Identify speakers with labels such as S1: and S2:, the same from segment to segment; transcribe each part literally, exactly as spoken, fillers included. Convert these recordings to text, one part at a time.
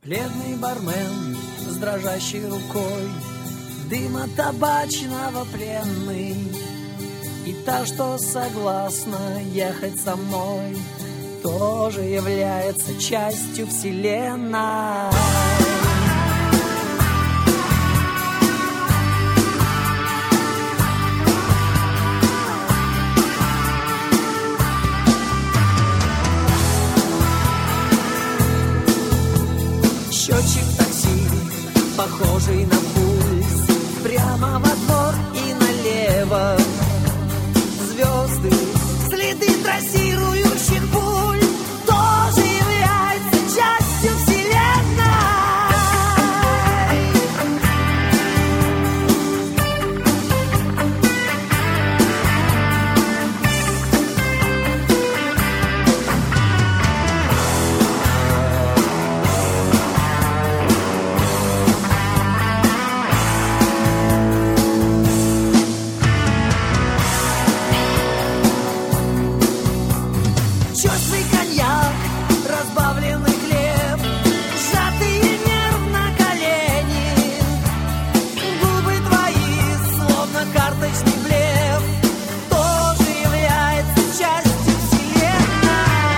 S1: Бледный бармен с дрожащей рукой, дыма табачного пленный, и та, что согласна ехать со мной, тоже является частью вселенной. Счетчик такси, похожий на пульс, прямо во двор и налево. Звезды, следы трассирующих пуль, тоже являются частью вселенной. Черствый коньяк, разбавленный хлеб, сжатые нервно колени, губы твои, словно карточный блеф, тоже является частью вселенной.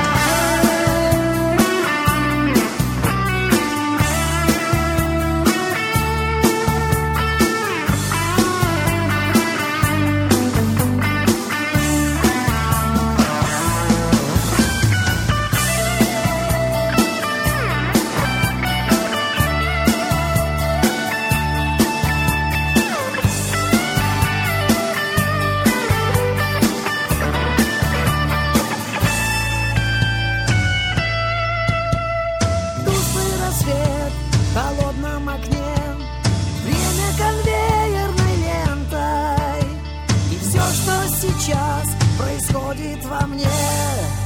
S1: Тусклый рассвет в холодном окне, время конвейерной лентой, и все, что сейчас происходит во мне,